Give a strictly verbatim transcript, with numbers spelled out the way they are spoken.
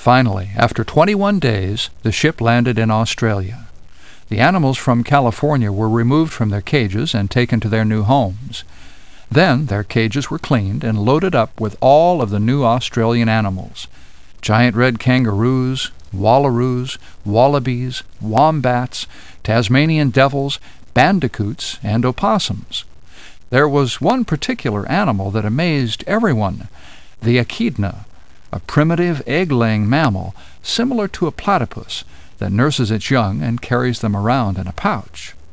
Finally, after twenty-one days, the ship landed in Australia. The animals from California were removed from their cages and taken to their new homes. Then their cages were cleaned and loaded up with all of the new Australian animals: giant red kangaroos, wallaroos, wallabies, wombats, Tasmanian devils, bandicoots, and opossums. There was one particular animal that amazed everyone: the echidna, a primitive egg-laying mammal similar to a platypus that nurses its young and carries them around in a pouch.